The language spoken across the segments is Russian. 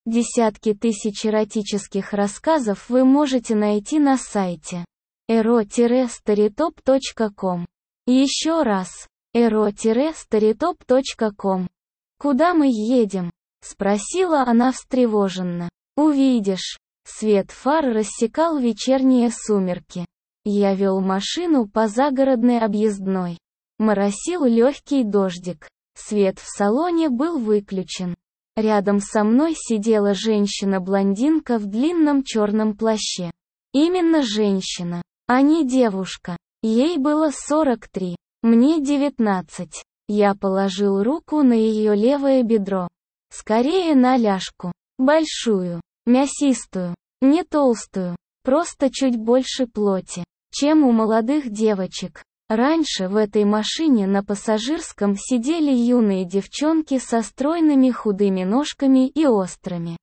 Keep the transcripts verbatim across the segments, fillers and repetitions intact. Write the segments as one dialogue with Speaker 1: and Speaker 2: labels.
Speaker 1: Десятки тысяч эротических рассказов вы можете найти на сайте эро старитоп точка ком. Еще раз, эро старитоп точка ком. «Куда мы едем?» — спросила она встревоженно. «Увидишь». Свет фар рассекал вечерние сумерки. Я вел машину по загородной объездной. Моросил легкий дождик. Свет в салоне был выключен. Рядом со мной сидела женщина-блондинка в длинном черном плаще. Именно женщина, а не девушка. Ей было сорок три, мне девятнадцать. Я положил руку на ее левое бедро. Скорее на ляжку. Большую, мясистую, не толстую, просто чуть больше плоти, чем у молодых девочек. Раньше в этой машине на пассажирском сидели юные девчонки со стройными худыми ножками и острыми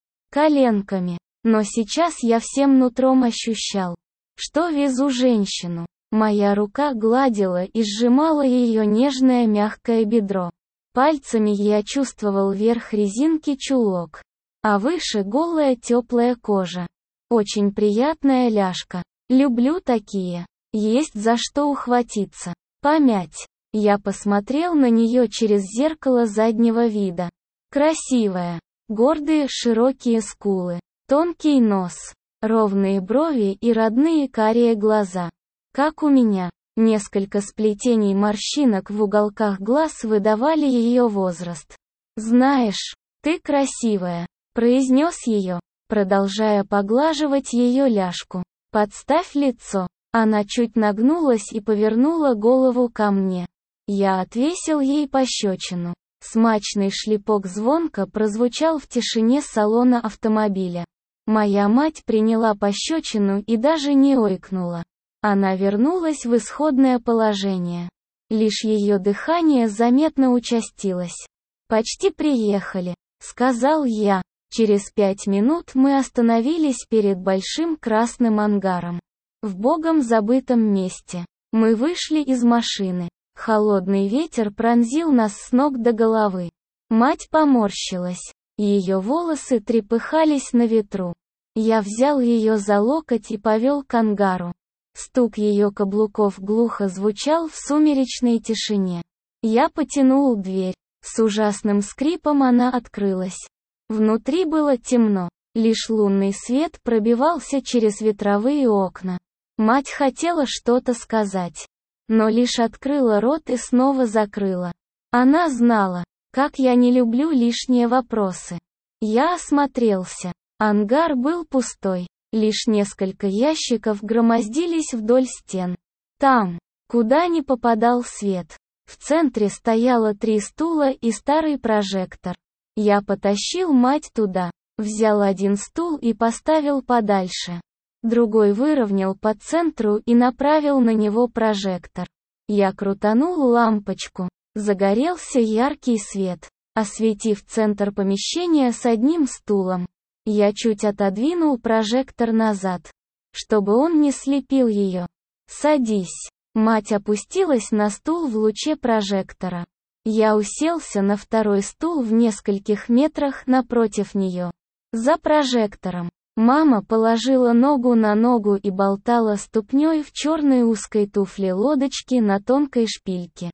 Speaker 1: коленками. Но сейчас я всем нутром ощущал, что везу женщину. Моя рука гладила и сжимала ее нежное мягкое бедро. Пальцами я чувствовал верх резинки чулок, а выше голая теплая кожа. Очень приятная ляжка. Люблю такие. Есть за что ухватиться. Помять. Я посмотрел на нее через зеркало заднего вида. Красивая. Гордые широкие скулы. Тонкий нос. Ровные брови и родные карие глаза. Как у меня. Несколько сплетений морщинок в уголках глаз выдавали ее возраст. «Знаешь, ты красивая», — произнес ее, продолжая поглаживать ее ляжку. «Подставь лицо». Она чуть нагнулась и повернула голову ко мне. Я отвесил ей пощечину. Смачный шлепок звонко прозвучал в тишине салона автомобиля. Моя мать приняла пощечину и даже не ойкнула. Она вернулась в исходное положение. Лишь ее дыхание заметно участилось. «Почти приехали», — сказал я. Через пять минут мы остановились перед большим красным ангаром. В богом забытом месте. Мы вышли из машины. Холодный ветер пронзил нас с ног до головы. Мать поморщилась. Ее волосы трепыхались на ветру. Я взял ее за локоть и повел к ангару. Стук ее каблуков глухо звучал в сумеречной тишине. Я потянул дверь. С ужасным скрипом она открылась. Внутри было темно. Лишь лунный свет пробивался через ветровые окна. Мать хотела что-то сказать, но лишь открыла рот и снова закрыла. Она знала, как я не люблю лишние вопросы. Я осмотрелся. Ангар был пустой. Лишь несколько ящиков громоздились вдоль стен. Там, куда не попадал свет, в центре стояло три стула и старый прожектор. Я потащил мать туда, взял один стул и поставил подальше. Другой выровнял по центру и направил на него прожектор. Я крутанул лампочку. Загорелся яркий свет, осветив центр помещения с одним стулом. Я чуть отодвинул прожектор назад, чтобы он не слепил ее. «Садись». Мать опустилась на стул в луче прожектора. Я уселся на второй стул в нескольких метрах напротив нее. За прожектором. Мама положила ногу на ногу и болтала ступней в черной узкой туфле лодочки на тонкой шпильке.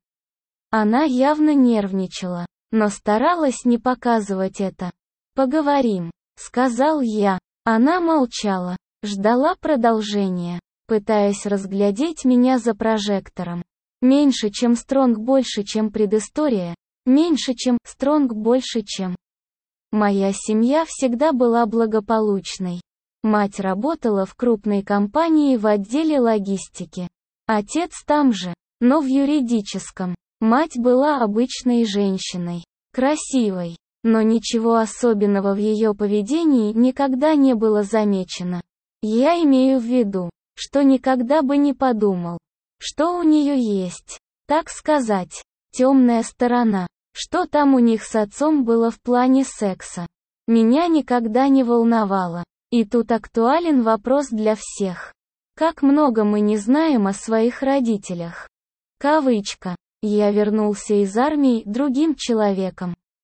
Speaker 1: Она явно нервничала, но старалась не показывать это. «Поговорим», — сказал я. Она молчала, ждала продолжения, пытаясь разглядеть меня за прожектором. Меньше чем Стронг, больше чем предыстория, меньше чем Стронг, больше чем. Моя семья всегда была благополучной. Мать работала в крупной компании в отделе логистики. Отец там же, но в юридическом. Мать была обычной женщиной, красивой, но ничего особенного в ее поведении никогда не было замечено. Я имею в виду, что никогда бы не подумал, что у нее есть, так сказать, темная сторона. Что там у них с отцом было в плане секса? Меня никогда не волновало. И тут актуален вопрос для всех. Как много мы не знаем о своих родителях. Кавычка. Я вернулся из армии другим человеком.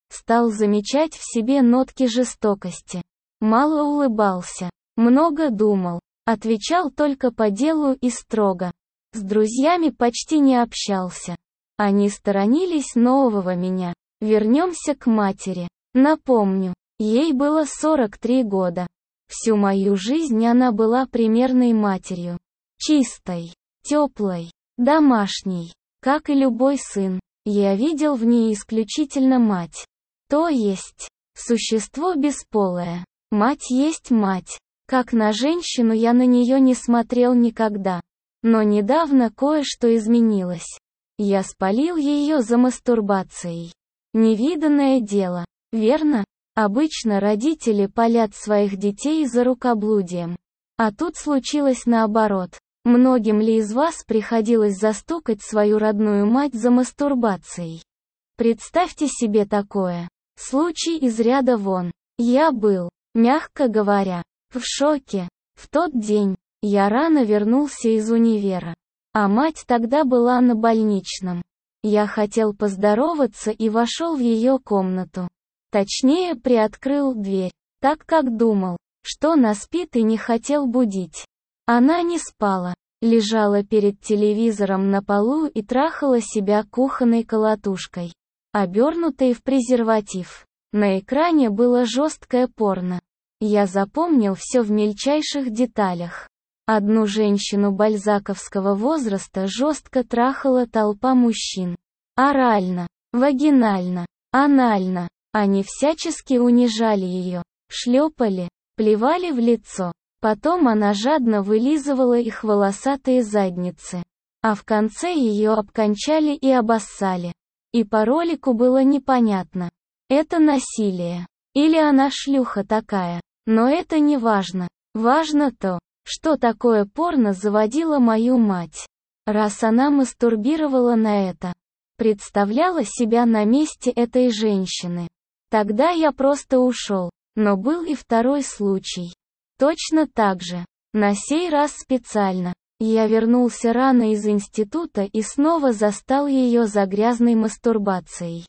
Speaker 1: Стал замечать в себе нотки жестокости. Мало улыбался. Много думал. Отвечал только по делу и строго. С друзьями почти не общался. Они сторонились нового меня. Вернемся к матери. Напомню, ей было сорок три года. Всю мою жизнь она была примерной матерью. Чистой, теплой, домашней. Как и любой сын, я видел в ней исключительно мать. То есть, существо бесполое. Мать есть мать. Как на женщину я на нее не смотрел никогда. Но недавно кое-что изменилось. Я спалил ее за мастурбацией. Невиданное дело, верно? Обычно родители палят своих детей за рукоблудием. А тут случилось наоборот. Многим ли из вас приходилось застукать свою родную мать за мастурбацией? Представьте себе такое. Случай из ряда вон. Я был, мягко говоря, в шоке. В тот день я рано вернулся из универа. А мать тогда была на больничном. Я хотел поздороваться и вошел в ее комнату. Точнее, приоткрыл дверь, так как думал, что она спит и не хотел будить. Она не спала, лежала перед телевизором на полу и трахала себя кухонной колотушкой, обернутой в презерватив. На экране было жесткое порно. Я запомнил все в мельчайших деталях. Одну женщину бальзаковского возраста жестко трахала толпа мужчин. Орально, вагинально, анально. Они всячески унижали ее, шлепали, плевали в лицо. Потом она жадно вылизывала их волосатые задницы. А в конце ее обкончали и обоссали. И по ролику было непонятно, это насилие, или она шлюха такая. Но это не важно. Важно то, что такое порно заводило мою мать. Раз она мастурбировала на это, представляла себя на месте этой женщины. Тогда я просто ушел. Но был и второй случай. Точно так же. На сей раз специально. Я вернулся рано из института и снова застал ее за грязной мастурбацией.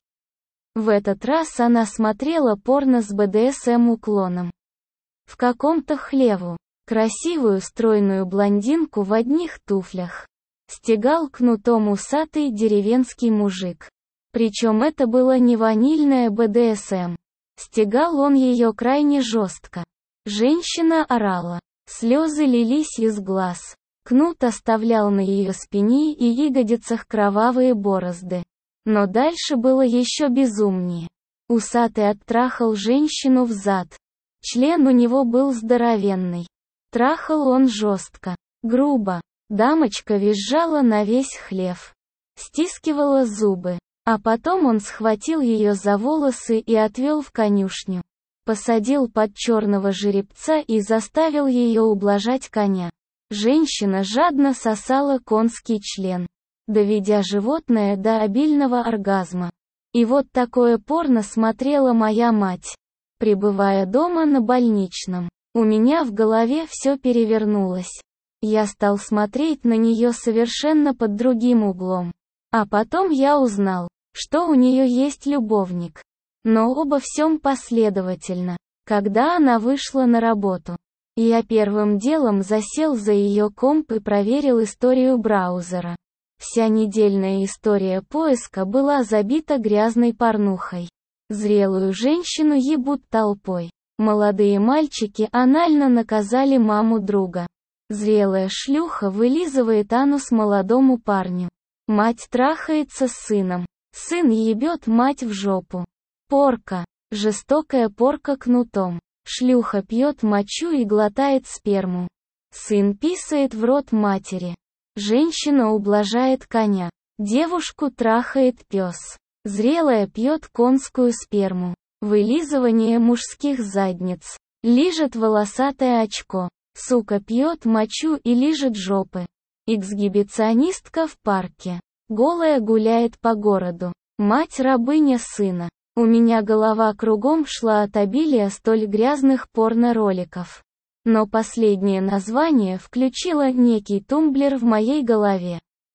Speaker 1: В этот раз она смотрела порно с бэ дэ эс эм-уклоном. В каком-то хлеву. Красивую стройную блондинку в одних туфлях стегал кнутом усатый деревенский мужик. Причем это было не ванильное бэ дэ эс эм. Стегал он ее крайне жестко. Женщина орала. Слезы лились из глаз. Кнут оставлял на ее спине и ягодицах кровавые борозды. Но дальше было еще безумнее. Усатый оттрахал женщину взад. Член у него был здоровенный. Трахал он жестко, грубо. Дамочка визжала на весь хлев. Стискивала зубы. А потом он схватил ее за волосы и отвел в конюшню. Посадил под черного жеребца и заставил ее ублажать коня. Женщина жадно сосала конский член, доведя животное до обильного оргазма. И вот такое порно смотрела моя мать, пребывая дома на больничном. У меня в голове все перевернулось. Я стал смотреть на нее совершенно под другим углом. А потом я узнал, что у нее есть любовник. Но обо всем последовательно. Когда она вышла на работу, я первым делом засел за ее комп и проверил историю браузера. Вся недельная история поиска была забита грязной порнухой. Зрелую женщину ебут толпой. Молодые мальчики анально наказали маму друга. Зрелая шлюха вылизывает анус молодому парню. Мать трахается с сыном. Сын ебет мать в жопу. Порка. Жестокая порка кнутом. Шлюха пьет мочу и глотает сперму. Сын писает в рот матери. Женщина ублажает коня. Девушку трахает пес. Зрелая пьет конскую сперму. Вылизывание мужских задниц. Лижет волосатое очко. Сука пьет мочу и лижет жопы. Эксгибиционистка в парке. Голая гуляет по городу. Мать-рабыня сына. У меня голова кругом шла от обилия столь грязных порно-роликов. Но последнее название включило некий тумблер в моей голове.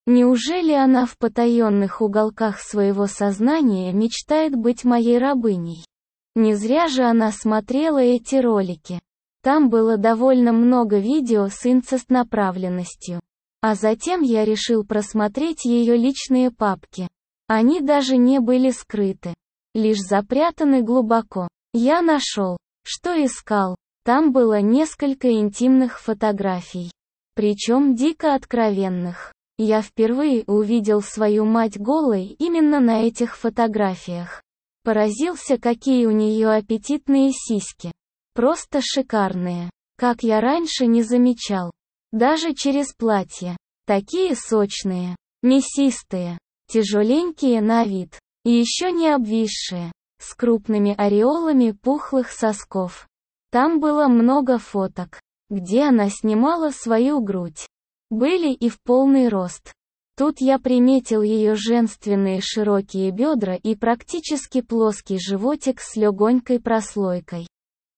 Speaker 1: Неужели она в потаенных уголках своего сознания мечтает быть моей рабыней? Не зря же она смотрела эти ролики. Там было довольно много видео с инцест-направленностью. А затем я решил просмотреть ее личные папки. Они даже не были скрыты, лишь запрятаны глубоко. Я нашел, что искал. Там было несколько интимных фотографий. Причем дико откровенных. Я впервые увидел свою мать голой именно на этих фотографиях. Поразился, какие у нее аппетитные сиськи. Просто шикарные. Как я раньше не замечал. Даже через платье. Такие сочные, мясистые, тяжеленькие на вид. И еще не обвисшие. С крупными ореолами пухлых сосков. Там было много фоток, где она снимала свою грудь. Были и в полный рост. Тут я приметил ее женственные широкие бедра и практически плоский животик с легонькой прослойкой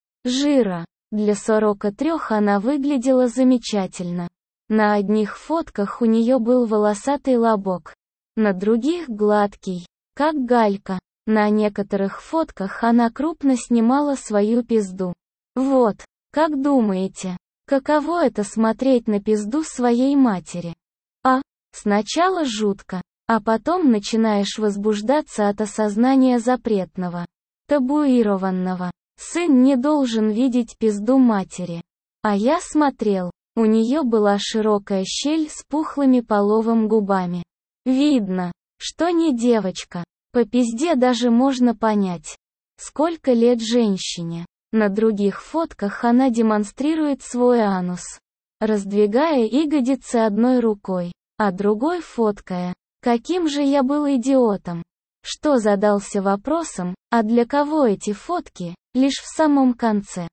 Speaker 1: жира. Для сорока трёх она выглядела замечательно. На одних фотках у нее был волосатый лобок, на других гладкий, как галька. На некоторых фотках она крупно снимала свою пизду. Вот, как думаете, каково это смотреть на пизду своей матери? А, сначала жутко, а потом начинаешь возбуждаться от осознания запретного, табуированного. Сын не должен видеть пизду матери. А я смотрел, у нее была широкая щель с пухлыми половым губами. Видно, что не девочка. По пизде даже можно понять, сколько лет женщине. На других фотках она демонстрирует свой анус, раздвигая ягодицы одной рукой, а другой фоткая. Каким же я был идиотом, что задался вопросом, а для кого эти фотки, лишь в самом конце.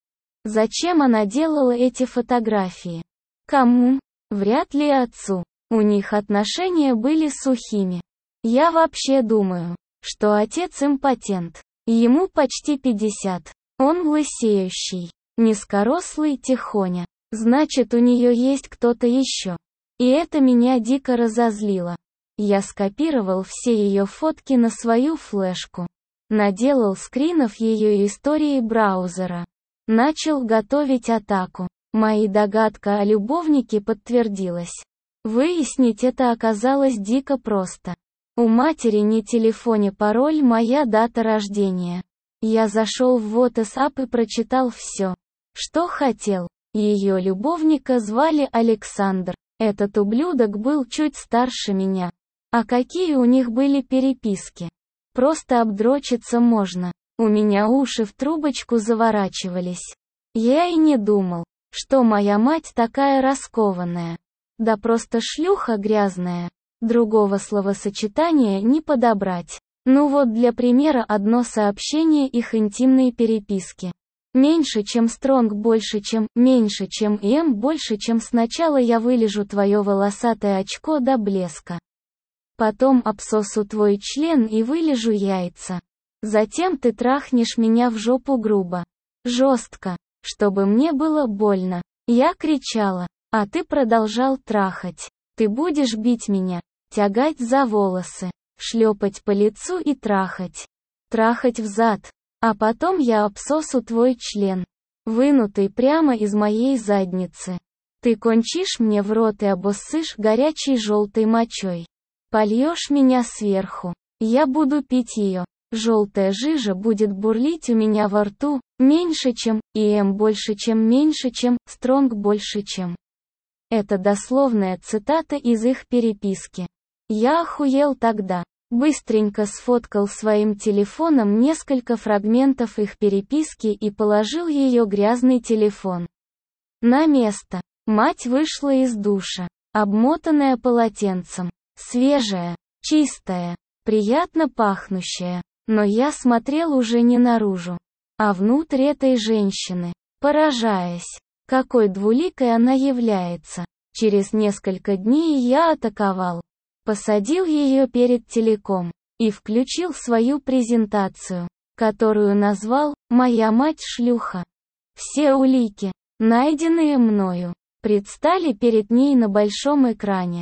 Speaker 1: Зачем она делала эти фотографии? Кому? Вряд ли отцу. У них отношения были сухими. Я вообще думаю, что отец импотент. Ему почти пятьдесят. Он лысеющий, низкорослый тихоня. Значит, у нее есть кто-то еще. И это меня дико разозлило. Я скопировал все ее фотки на свою флешку. Наделал скринов ее истории браузера. Начал готовить атаку. Моя догадка о любовнике подтвердилась. Выяснить это оказалось дико просто. У матери не телефоне пароль, моя дата рождения. Я зашел в WhatsApp и прочитал все, что хотел. Ее любовника звали Александр. Этот ублюдок был чуть старше меня. А какие у них были переписки? Просто обдрочиться можно. У меня уши в трубочку заворачивались. Я и не думал, что моя мать такая раскованная. Да просто шлюха грязная. Другого словосочетания не подобрать. Ну вот для примера одно сообщение их интимной переписки. Меньше чем стронг, больше чем, меньше чем м, больше чем сначала я вылижу твое волосатое очко до блеска. Потом обсосу твой член и вылижу яйца. Затем ты трахнешь меня в жопу грубо. Жестко, чтобы мне было больно. Я кричала, а ты продолжал трахать. Ты будешь бить меня, тягать за волосы, шлепать по лицу и трахать. Трахать взад. А потом я обсосу твой член, вынутый прямо из моей задницы. Ты кончишь мне в рот и обоссышь горячей желтой мочой. Польешь меня сверху. Я буду пить ее. Желтая жижа будет бурлить у меня во рту, меньше чем, и м больше чем, меньше чем, стронг больше чем. Это дословная цитата из их переписки. Я охуел тогда. Быстренько сфоткал своим телефоном несколько фрагментов их переписки и положил ее грязный телефон на место. Мать вышла из душа, обмотанная полотенцем, свежая, чистая, приятно пахнущая. Но я смотрел уже не наружу, а внутрь этой женщины, поражаясь, какой двуликой она является. Через несколько дней я атаковал. Посадил ее перед телеком и включил свою презентацию, которую назвал «Моя мать шлюха». Все улики, найденные мною, предстали перед ней на большом экране.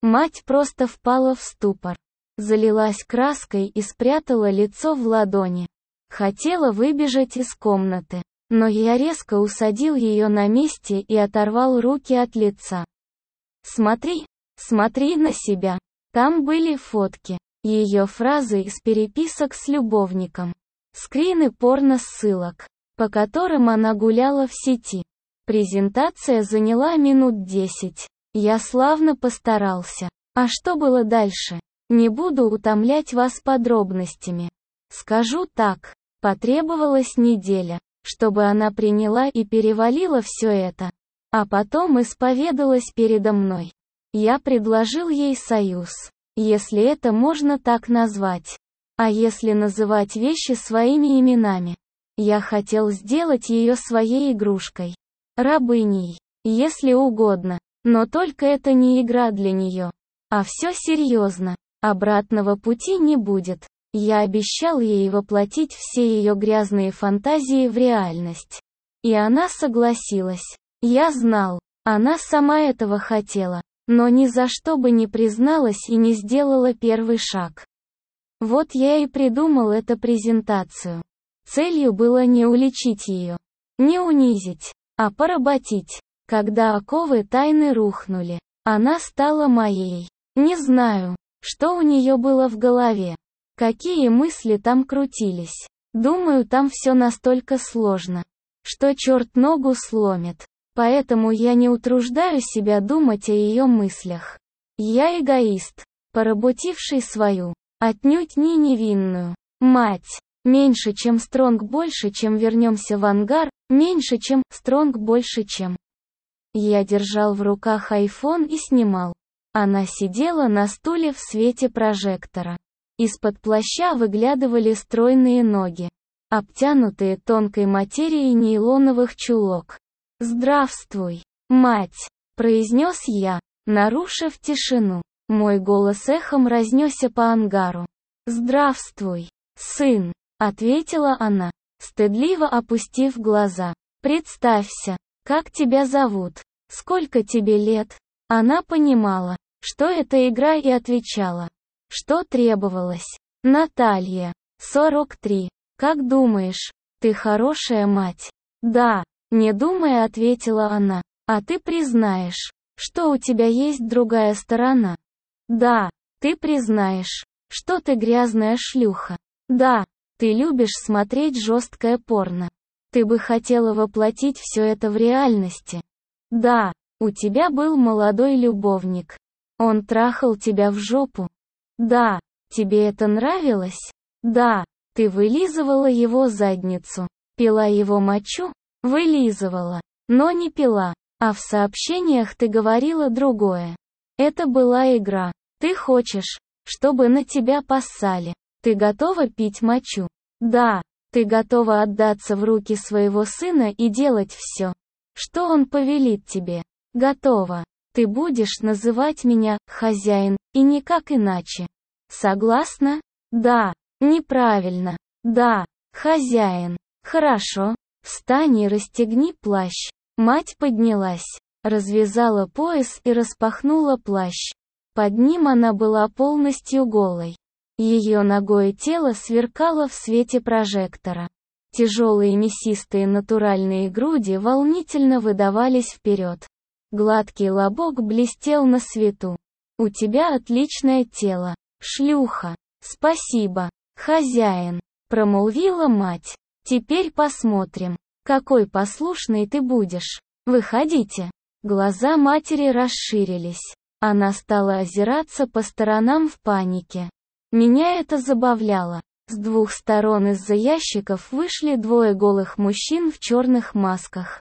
Speaker 1: Мать просто впала в ступор. Залилась краской и спрятала лицо в ладони. Хотела выбежать из комнаты, но я резко усадил ее на месте и оторвал руки от лица. «Смотри, смотри на себя». Там были фотки, ее фразы из переписок с любовником, скрины порно-ссылок, по которым она гуляла в сети. Презентация заняла минут десять. Я славно постарался. А что было дальше? Не буду утомлять вас подробностями. Скажу так, потребовалась неделя, чтобы она приняла и перевалила все это. А потом исповедалась передо мной. Я предложил ей союз, если это можно так назвать. А если называть вещи своими именами? Я хотел сделать ее своей игрушкой. Рабыней, если угодно. Но только это не игра для нее. А все серьезно. Обратного пути не будет. Я обещал ей воплотить все ее грязные фантазии в реальность. И она согласилась. Я знал, она сама этого хотела, но ни за что бы не призналась и не сделала первый шаг. Вот я и придумал эту презентацию. Целью было не уличить ее, не унизить, а поработить. Когда оковы тайны рухнули, она стала моей. Не знаю, что у нее было в голове, какие мысли там крутились. Думаю, там все настолько сложно, что черт ногу сломит. Поэтому я не утруждаю себя думать о ее мыслях. Я эгоист, поработивший свою, отнюдь не невинную, мать. Меньше чем Стронг, больше чем вернемся в ангар, меньше чем Стронг, больше чем. Я держал в руках айфон и снимал. Она сидела на стуле в свете прожектора. Из-под плаща выглядывали стройные ноги, обтянутые тонкой материей нейлоновых чулок. «Здравствуй, мать!» — произнес я, нарушив тишину. Мой голос эхом разнесся по ангару. «Здравствуй, сын!» — ответила она, стыдливо опустив глаза. «Представься, как тебя зовут? Сколько тебе лет?» Она понимала, что это игра, и отвечала. Что требовалось? «Наталья, сорок три. Как думаешь, ты хорошая мать?» «Да», — не думая ответила она. «А ты признаешь, что у тебя есть другая сторона?» «Да, ты признаешь, что ты грязная шлюха?» «Да, ты любишь смотреть жесткое порно. Ты бы хотела воплотить все это в реальности?» «Да, у тебя был молодой любовник. Он трахал тебя в жопу?» «Да, тебе это нравилось?» «Да, ты вылизывала его задницу, пила его мочу?» «Вылизывала, но не пила, а в сообщениях ты говорила другое. Это была игра. Ты хочешь, чтобы на тебя поссали. Ты готова пить мочу?» «Да, ты готова отдаться в руки своего сына и делать все, что он повелит тебе?» «Готова. Ты будешь называть меня «хозяин», и никак иначе. Согласна?» «Да». «Неправильно». «Да, хозяин». «Хорошо. Встань и расстегни плащ». Мать поднялась, развязала пояс и распахнула плащ. Под ним она была полностью голой. Ее нагое тело сверкало в свете прожектора. Тяжелые мясистые натуральные груди волнительно выдавались вперед. Гладкий лобок блестел на свету. «У тебя отличное тело, шлюха». «Спасибо, хозяин», — промолвила мать. «Теперь посмотрим, какой послушный ты будешь. Выходите». Глаза матери расширились. Она стала озираться по сторонам в панике. Меня это забавляло. С двух сторон из-за ящиков вышли двое голых мужчин в черных масках.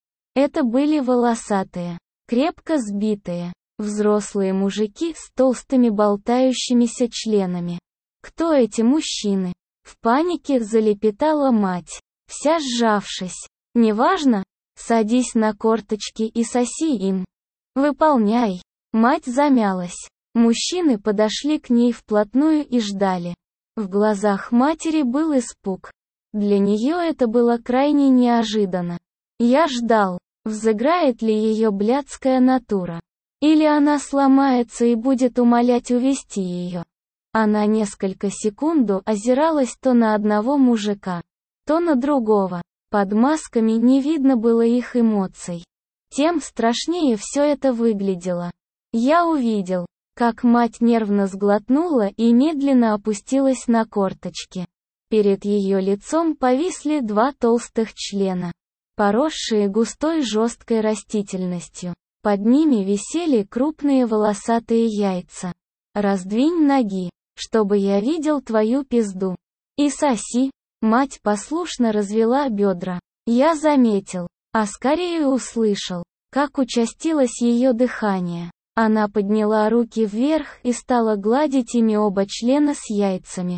Speaker 1: Это были волосатые, крепко сбитые, взрослые мужики с толстыми болтающимися членами. Кто эти мужчины? В панике залепетала мать, вся сжавшись. «Неважно, садись на корточки и соси им. Выполняй». Мать замялась. Мужчины подошли к ней вплотную и ждали. В глазах матери был испуг. Для нее это было крайне неожиданно. Я ждал, взыграет ли ее блядская натура. Или она сломается и будет умолять увести ее. Она несколько секунду озиралась то на одного мужика, то на другого. Под масками не видно было их эмоций. Тем страшнее все это выглядело. Я увидел, как мать нервно сглотнула и медленно опустилась на корточки. Перед ее лицом повисли два толстых члена, поросшие густой жесткой растительностью. Под ними висели крупные волосатые яйца. «Раздвинь ноги, чтобы я видел твою пизду. И соси». Мать послушно развела бедра. Я заметил, а скорее услышал, как участилось ее дыхание. Она подняла руки вверх и стала гладить ими оба члена с яйцами.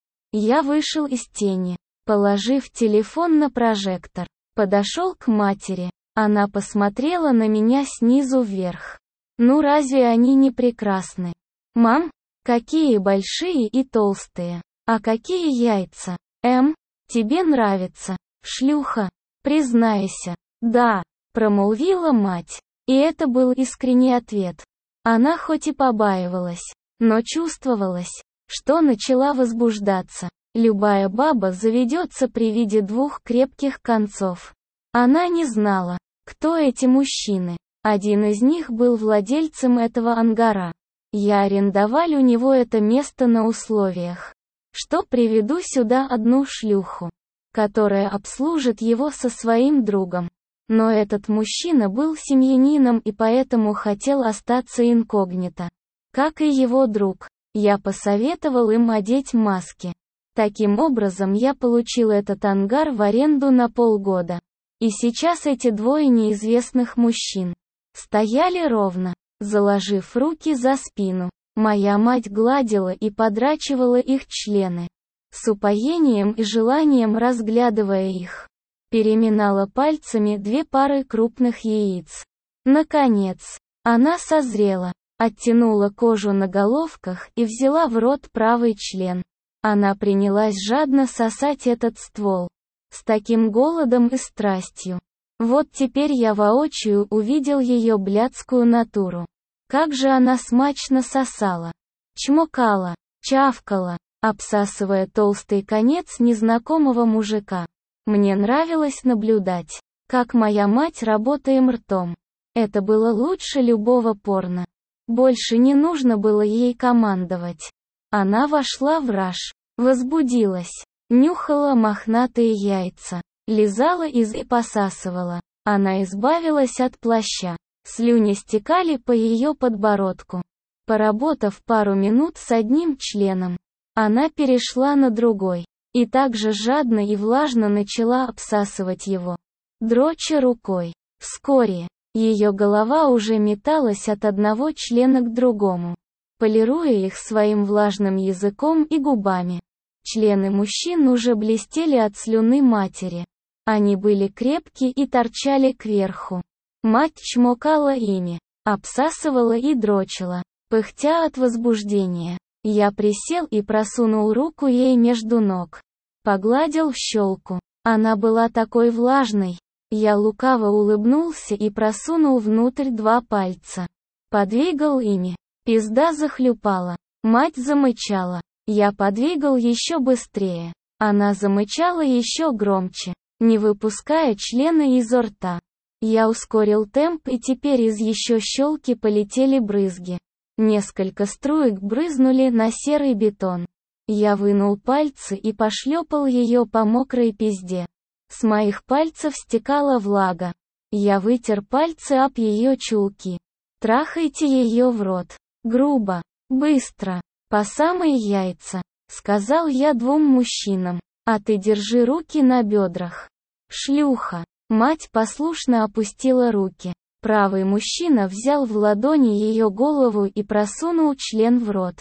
Speaker 1: Я вышел из тени, положив телефон на прожектор. Подошел к матери. Она посмотрела на меня снизу вверх. Ну разве они не прекрасны? Мам, какие большие и толстые. А какие яйца? Эм, тебе нравится? Шлюха, признайся. Да, промолвила мать. И это был искренний ответ. Она хоть и побаивалась, но чувствовалось, что начала возбуждаться. Любая баба заведется при виде двух крепких концов. Она не знала, кто эти мужчины. Один из них был владельцем этого ангара. Я арендовал у него это место на условиях, что приведу сюда одну шлюху, которая обслужит его со своим другом. Но этот мужчина был семьянином и поэтому хотел остаться инкогнито. Как и его друг, я посоветовал им одеть маски. Таким образом я получил этот ангар в аренду на полгода. И сейчас эти двое неизвестных мужчин стояли ровно, заложив руки за спину. Моя мать гладила и подрачивала их члены, с упоением и желанием разглядывая их. Переминала пальцами две пары крупных яиц. Наконец, она созрела, оттянула кожу на головках и взяла в рот правый член. Она принялась жадно сосать этот ствол. С таким голодом и страстью. Вот теперь я воочию увидел ее блядскую натуру. Как же она смачно сосала, чмокала, чавкала, обсасывая толстый конец незнакомого мужика. Мне нравилось наблюдать, как моя мать работает ртом. Это было лучше любого порно. Больше не нужно было ей командовать. Она вошла в раж, возбудилась, нюхала мохнатые яйца, лизала из и посасывала. Она избавилась от плаща. Слюни стекали по ее подбородку. Поработав пару минут с одним членом, она перешла на другой. И также жадно и влажно начала обсасывать его, дроча рукой. Вскоре, ее голова уже металась от одного члена к другому, полируя их своим влажным языком и губами. Члены мужчин уже блестели от слюны матери. Они были крепкие и торчали кверху. Мать чмокала ими, обсасывала и дрочила, пыхтя от возбуждения. Я присел и просунул руку ей между ног. Погладил в щелку. Она была такой влажной. Я лукаво улыбнулся и просунул внутрь два пальца. Подвигал ими. Пизда захлюпала. Мать замычала. Я подвигал еще быстрее. Она замычала еще громче, не выпуская члена изо рта. Я ускорил темп, и теперь из еще щелки полетели брызги. Несколько струек брызнули на серый бетон. Я вынул пальцы и пошлепал ее по мокрой пизде. С моих пальцев стекала влага. Я вытер пальцы об ее чулки. Трахайте ее в рот. Грубо. Быстро. По самые яйца. Сказал я двум мужчинам. А ты держи руки на бедрах. Шлюха. Мать послушно опустила руки. Правый мужчина взял в ладони ее голову и просунул член в рот.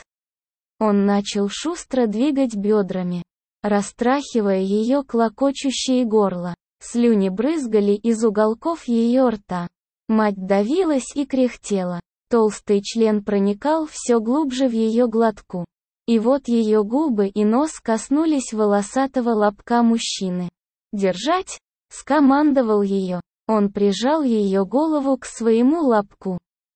Speaker 1: Он начал шустро двигать бедрами, растрахивая ее клокочущее горло. Слюни брызгали из уголков ее рта. Мать давилась и кряхтела. Толстый член проникал все глубже в ее глотку. И вот ее губы и нос коснулись волосатого лобка мужчины. «Держать!» — скомандовал ее. Он прижал ее голову к своему лобку.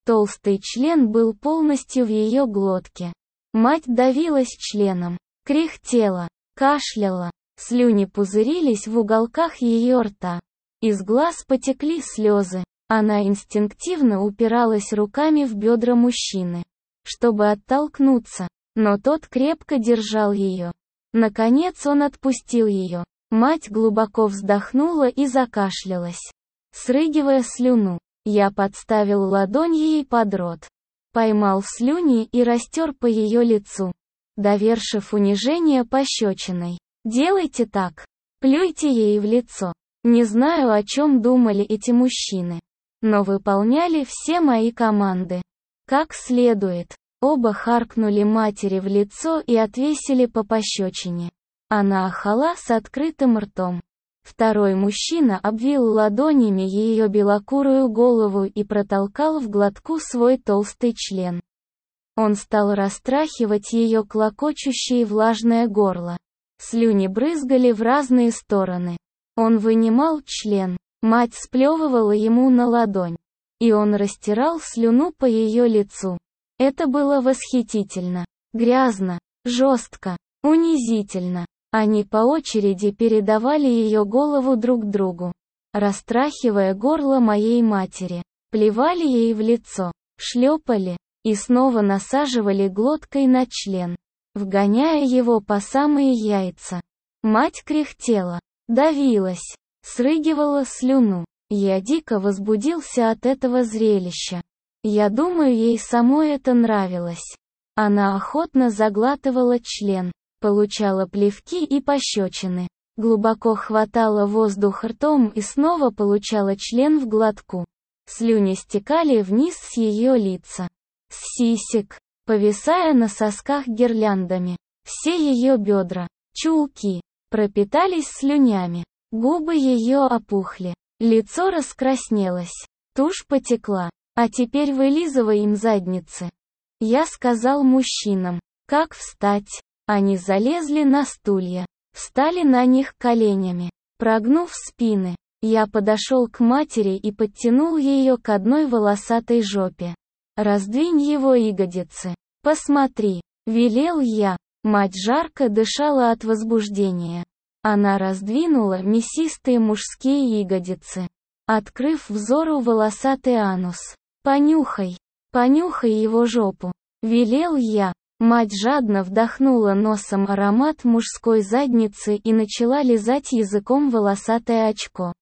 Speaker 1: Толстый член был полностью в ее глотке. Мать давилась членом, кряхтела, кашляла, слюни пузырились в уголках ее рта. Из глаз потекли слезы. Она инстинктивно упиралась руками в бедра мужчины, чтобы оттолкнуться, но тот крепко держал ее. Наконец он отпустил ее. Мать глубоко вздохнула и закашлялась, срыгивая слюну. Я подставил ладонь ей под рот, поймал слюни и растер по ее лицу, довершив унижение пощечиной. «Делайте так. Плюйте ей в лицо». Не знаю, о чем думали эти мужчины, но выполняли все мои команды как следует. Оба харкнули матери в лицо и отвесили по пощечине. Она ахала с открытым ртом. Второй мужчина обвил ладонями ее белокурую голову и протолкал в глотку свой толстый член. Он стал растрахивать ее клокочущее влажное горло. Слюни брызгали в разные стороны. Он вынимал член, мать сплевывала ему на ладонь, и он растирал слюну по ее лицу. Это было восхитительно, грязно, жестко, унизительно. Они по очереди передавали ее голову друг другу, растрахивая горло моей матери, плевали ей в лицо, шлепали, и снова насаживали глоткой на член, вгоняя его по самые яйца. Мать кряхтела, давилась, срыгивала слюну. Я дико возбудился от этого зрелища. Я думаю, ей самой это нравилось. Она охотно заглатывала член, получала плевки и пощечины, глубоко хватала воздух ртом и снова получала член в глотку. Слюни стекали вниз с ее лица, с сисек, повисая на сосках гирляндами. Все ее бедра, чулки, пропитались слюнями. Губы ее опухли, лицо раскраснелось, тушь потекла. А теперь вылизывай им задницы. Я сказал мужчинам, как встать. Они залезли на стулья, встали на них коленями, прогнув спины. Я подошел к матери и подтянул ее к одной волосатой жопе. Раздвинь его ягодицы. Посмотри, велел я. Мать жарко дышала от возбуждения. Она раздвинула мясистые мужские ягодицы, открыв взору волосатый анус. «Понюхай, понюхай его жопу», — велел я. Мать жадно вдохнула носом аромат мужской задницы и начала лизать языком волосатое очко.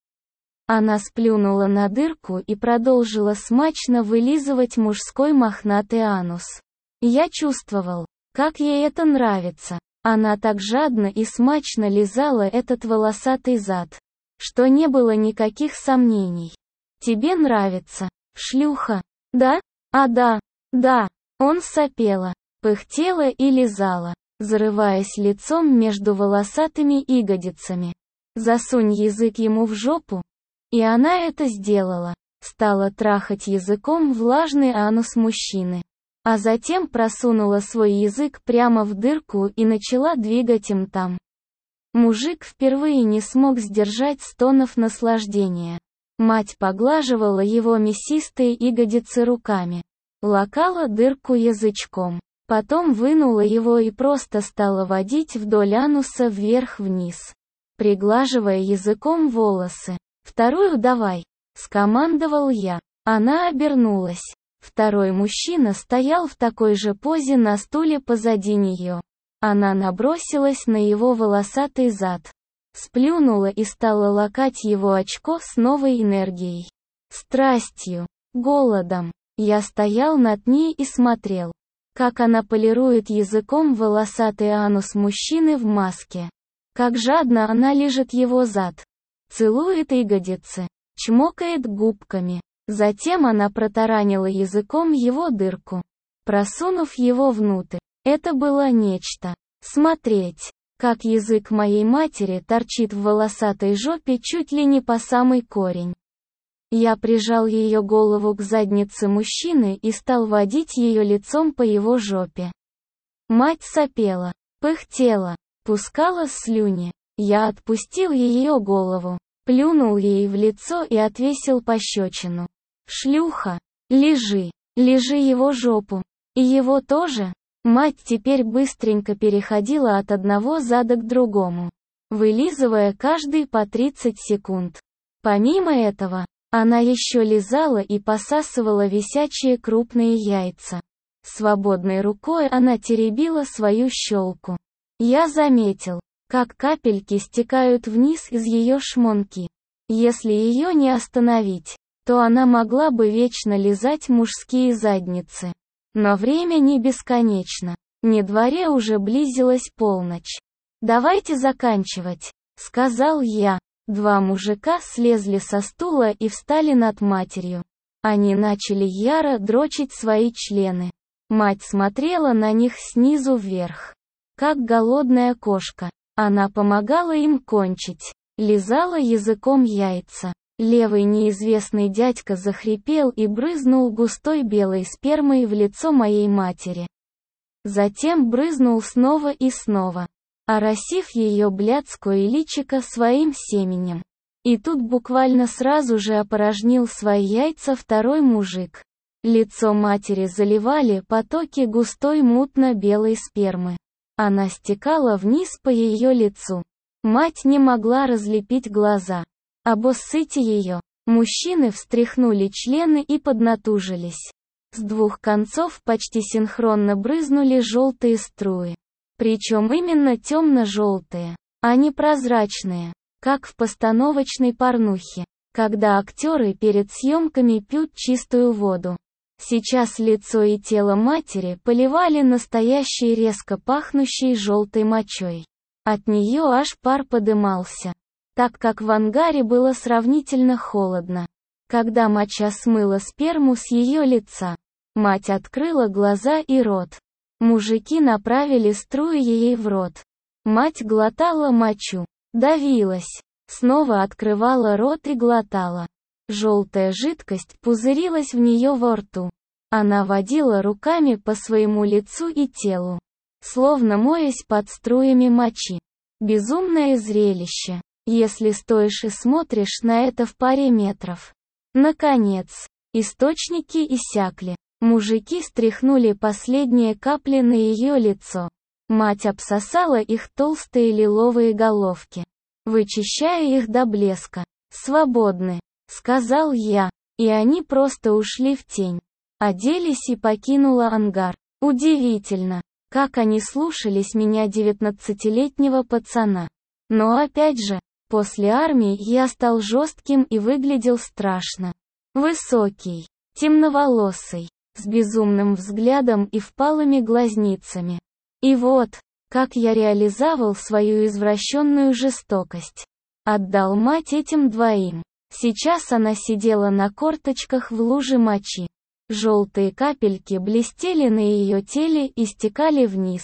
Speaker 1: Она сплюнула на дырку и продолжила смачно вылизывать мужской мохнатый анус. Я чувствовал, как ей это нравится. Она так жадно и смачно лизала этот волосатый зад, что не было никаких сомнений. «Тебе нравится, шлюха? Да? А да, да». Он сопела, пыхтела и лизала, зарываясь лицом между волосатыми ягодицами. «Засунь язык ему в жопу». И она это сделала. Стала трахать языком влажный анус мужчины. А затем просунула свой язык прямо в дырку и начала двигать им там. Мужик впервые не смог сдержать стонов наслаждения. Мать поглаживала его мясистые ягодицы руками, лакала дырку язычком, потом вынула его и просто стала водить вдоль ануса вверх-вниз, приглаживая языком волосы. «Вторую давай», — скомандовал я. Она обернулась. Второй мужчина стоял в такой же позе на стуле позади нее. Она набросилась на его волосатый зад, сплюнула и стала лакать его очко с новой энергией, страстью, голодом. Я стоял над ней и смотрел, как она полирует языком волосатый анус мужчины в маске, как жадно она лижет его зад, целует ягодицы, чмокает губками. Затем она протаранила языком его дырку, просунув его внутрь. Это было нечто. Смотреть, как язык моей матери торчит в волосатой жопе чуть ли не по самый корень. Я прижал ее голову к заднице мужчины и стал водить ее лицом по его жопе. Мать сопела, пыхтела, пускала слюни. Я отпустил ее голову, плюнул ей в лицо и отвесил пощечину. «Шлюха, лежи, Лижи его жопу. И его тоже? Мать теперь быстренько переходила от одного зада к другому, вылизывая каждый по тридцать секунд. Помимо этого, она еще лизала и посасывала висячие крупные яйца. Свободной рукой она теребила свою щелку. Я заметил, как капельки стекают вниз из ее шмонки. Если ее не остановить, то она могла бы вечно лизать мужские задницы. Но время не бесконечно. На дворе уже близилась полночь. «Давайте заканчивать», — сказал я. Два мужика слезли со стула и встали над матерью. Они начали яро дрочить свои члены. Мать смотрела на них снизу вверх, как голодная кошка. Она помогала им кончить, лизала языком яйца. Левый неизвестный дядька захрипел и брызнул густой белой спермой в лицо моей матери. Затем брызнул снова и снова, оросив ее блядское личико своим семенем. И тут буквально сразу же опорожнил свои яйца второй мужик. Лицо матери заливали потоки густой мутно-белой спермы. Она стекала вниз по ее лицу. Мать не могла разлепить глаза. Обоссыте ее. Мужчины встряхнули члены и поднатужились. С двух концов почти синхронно брызнули желтые струи. Причем именно темно-желтые, а не прозрачные, как в постановочной порнухе, когда актеры перед съемками пьют чистую воду. Сейчас лицо и тело матери поливали настоящей резко пахнущей желтой мочой. От нее аж пар подымался, так как в ангаре было сравнительно холодно. Когда моча смыла сперму с ее лица, мать открыла глаза и рот. Мужики направили струи ей в рот. Мать глотала мочу, давилась, снова открывала рот и глотала. Желтая жидкость пузырилась в нее во рту. Она водила руками по своему лицу и телу, словно моясь под струями мочи. Безумное зрелище, если стоишь и смотришь на это в паре метров. Наконец, источники иссякли. Мужики стряхнули последние капли на ее лицо. Мать обсосала их толстые лиловые головки, вычищая их до блеска. «Свободны», — сказал я, и они просто ушли в тень. Оделись и покинула ангар. Удивительно, как они слушались меня девятнадцатилетнего пацана. Но опять же, после армии я стал жестким и выглядел страшно. Высокий, темноволосый, с безумным взглядом и впалыми глазницами. И вот, как я реализовал свою извращенную жестокость. Отдал мать этим двоим. Сейчас она сидела на корточках в луже мочи. Желтые капельки блестели на ее теле и стекали вниз.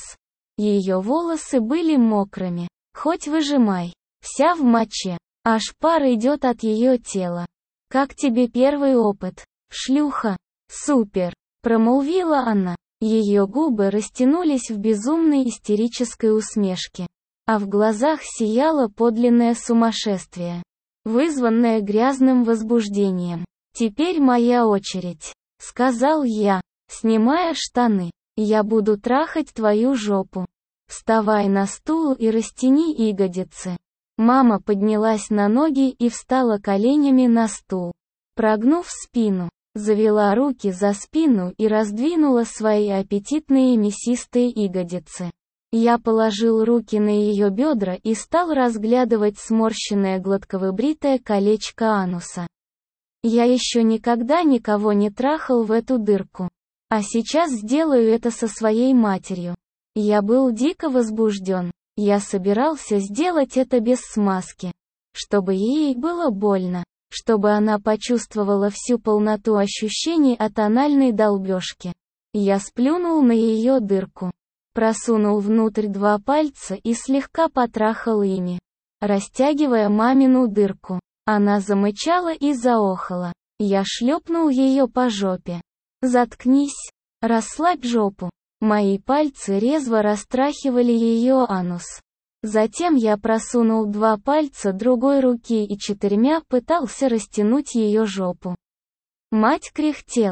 Speaker 1: Ее волосы были мокрыми. Хоть выжимай. Вся в моче. Аж пар идет от ее тела. «Как тебе первый опыт, шлюха?» «Супер!» — промолвила она. Ее губы растянулись в безумной истерической усмешке. А в глазах сияло подлинное сумасшествие, вызванное грязным возбуждением. «Теперь моя очередь», — сказал я, снимая штаны. «Я буду трахать твою жопу. Вставай на стул и растяни ягодицы». Мама поднялась на ноги и встала коленями на стул. Прогнув спину, завела руки за спину и раздвинула свои аппетитные мясистые ягодицы. Я положил руки на ее бедра и стал разглядывать сморщенное гладковыбритое колечко ануса. Я еще никогда никого не трахал в эту дырку. А сейчас сделаю это со своей матерью. Я был дико возбужден. Я собирался сделать это без смазки. Чтобы ей было больно. Чтобы она почувствовала всю полноту ощущений от анальной долбежки. Я сплюнул на ее дырку. Просунул внутрь два пальца и слегка потрахал ими, растягивая мамину дырку. Она замычала и заохала. Я шлепнул ее по жопе. «Заткнись! Расслабь жопу!» Мои пальцы резво растрахивали ее анус. Затем я просунул два пальца другой руки и четырьмя пытался растянуть ее жопу. Мать кряхтела.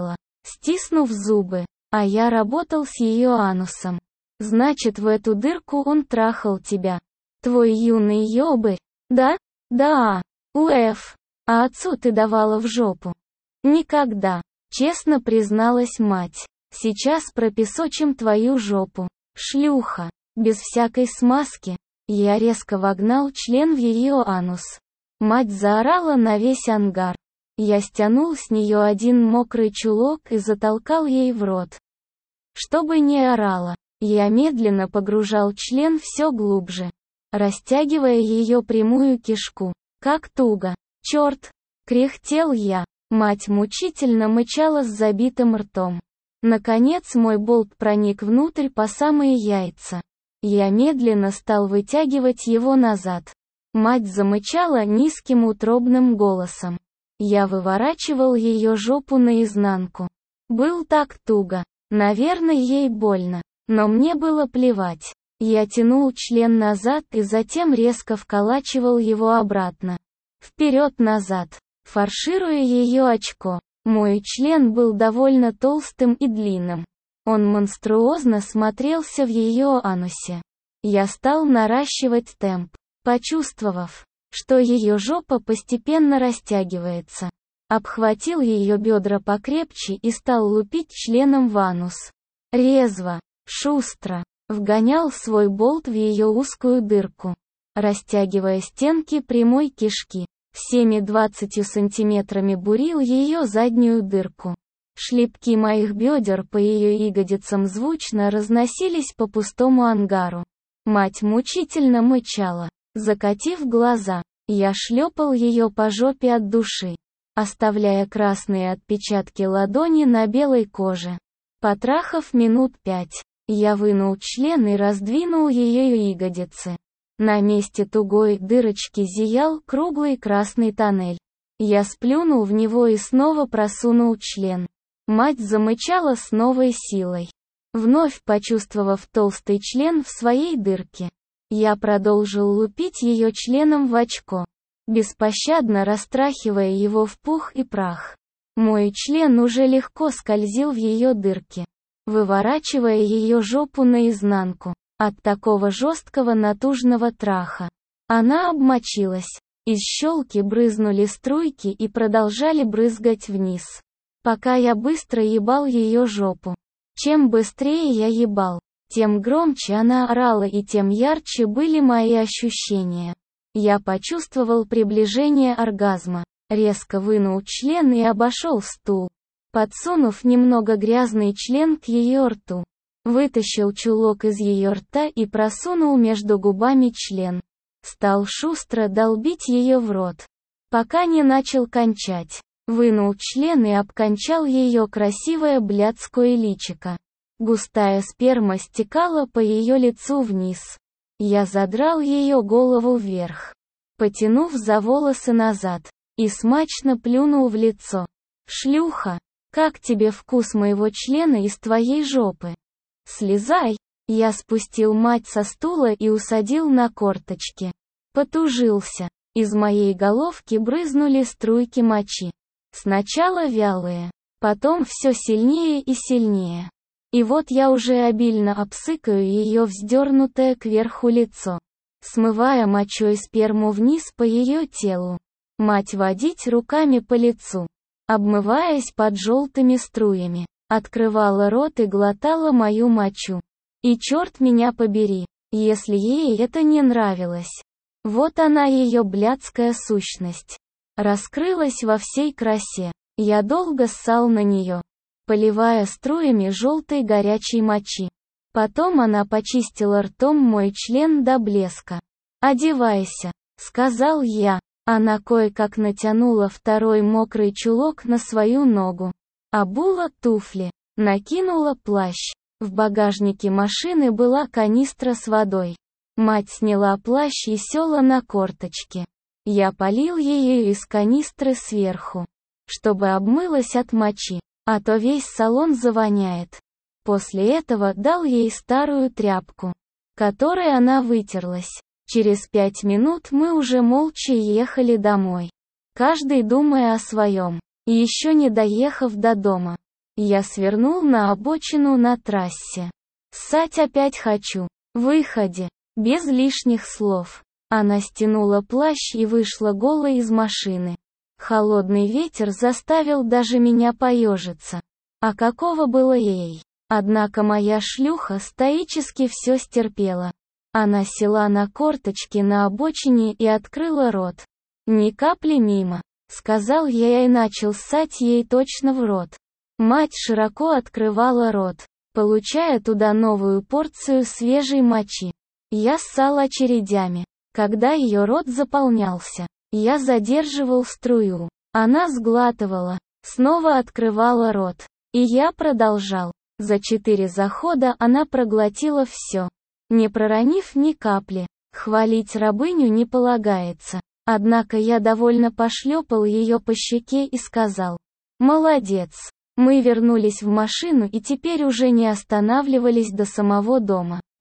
Speaker 1: стиснув зубы. А я работал с ее анусом. Значит, в эту дырку он трахал тебя. Твой юный ёбарь. Да? Да. Уэф. А отцу ты давала в жопу? Никогда. Честно призналась мать. Сейчас пропесочим твою жопу. Шлюха. Без всякой смазки. Я резко вогнал член в ее анус. Мать заорала на весь ангар. Я стянул с нее один мокрый чулок и затолкал ей в рот. Чтобы не орала, я медленно погружал член все глубже, растягивая ее прямую кишку. Как туго. Черт! Кряхтел я. Мать мучительно мычала с забитым ртом. Наконец мой болт проник внутрь по самые яйца. Я медленно стал вытягивать его назад. Мать замычала низким утробным голосом. Я выворачивал ее жопу наизнанку. Был так туго. Наверное, ей больно. Но мне было плевать. Я тянул член назад и затем резко вколачивал его обратно. Вперед-назад. Фаршируя ее очко. Мой член был довольно толстым и длинным. Он монструозно смотрелся в ее анусе. Я стал наращивать темп, почувствовав, что ее жопа постепенно растягивается. Обхватил ее бедра покрепче и стал лупить членом в анус. Резво, шустро, вгонял свой болт в ее узкую дырку, растягивая стенки прямой кишки. Всеми двадцатью сантиметрами бурил ее заднюю дырку. Шлепки моих бедер по ее ягодицам звучно разносились по пустому ангару. Мать мучительно мычала. Закатив глаза, я шлепал ее по жопе от души, оставляя красные отпечатки ладони на белой коже. Потрахав минут пять, я вынул член и раздвинул ее ягодицы. На месте тугой дырочки зиял круглый красный тоннель. Я сплюнул в него и снова просунул член. Мать замычала с новой силой, вновь почувствовав толстый член в своей дырке. Я продолжил лупить ее членом в очко, беспощадно растрахивая его в пух и прах. Мой член уже легко скользил в ее дырке, выворачивая ее жопу наизнанку. От такого жесткого натужного траха она обмочилась. Из щелки брызнули струйки и продолжали брызгать вниз, пока я быстро ебал ее жопу. Чем быстрее я ебал, тем громче она орала и тем ярче были мои ощущения. Я почувствовал приближение оргазма, резко вынул член и обошел стул, подсунув немного грязный член к ее рту. Вытащил чулок из ее рта и просунул между губами член. Стал шустро долбить ее в рот, пока не начал кончать. Вынул член и обкончал ее красивое блядское личико. Густая сперма стекала по ее лицу вниз. Я задрал ее голову вверх, потянув за волосы назад, и смачно плюнул в лицо. «Шлюха, как тебе вкус моего члена из твоей жопы? Слезай!» Я спустил мать со стула и усадил на корточки. Потужился. Из моей головки брызнули струйки мочи. Сначала вялые, потом все сильнее и сильнее. И вот я уже обильно обсыкаю ее вздернутое кверху лицо, смывая мочой сперму вниз по ее телу. Мать водить руками по лицу, обмываясь под желтыми струями, открывала рот и глотала мою мочу. И черт меня побери, если ей это не нравилось. Вот она ее блядская сущность. Раскрылась во всей красе. Я долго ссал на нее, поливая струями желтой горячей мочи. Потом она почистила ртом мой член до блеска. «Одевайся», — сказал я. Она кое-как натянула второй мокрый чулок на свою ногу. Обула туфли, накинула плащ. В багажнике машины была канистра с водой. Мать сняла плащ и села на корточки. Я полил ее из канистры сверху, чтобы обмылась от мочи, а то весь салон завоняет. После этого дал ей старую тряпку, которой она вытерлась. Через пять минут мы уже молча ехали домой, каждый думая о своем. И еще не доехав до дома, Я свернул на обочину на трассе. Ссать опять хочу. Выходи. Без лишних слов. Она стянула плащ и вышла голой из машины. Холодный ветер заставил даже меня поежиться. А какого было ей? Однако моя шлюха стоически все стерпела. Она села на корточки на обочине и открыла рот. «Ни капли мимо», — сказал я и начал ссать ей точно в рот. Мать широко открывала рот, получая туда новую порцию свежей мочи. Я ссал очередями. Когда ее рот заполнялся, я задерживал струю. Она сглатывала, снова открывала рот. И я продолжал. За четыре захода она проглотила все, не проронив ни капли. Хвалить рабыню не полагается. Однако я довольно пошлепал ее по щеке и сказал: «Молодец». Мы вернулись в машину и теперь уже не останавливались до самого дома.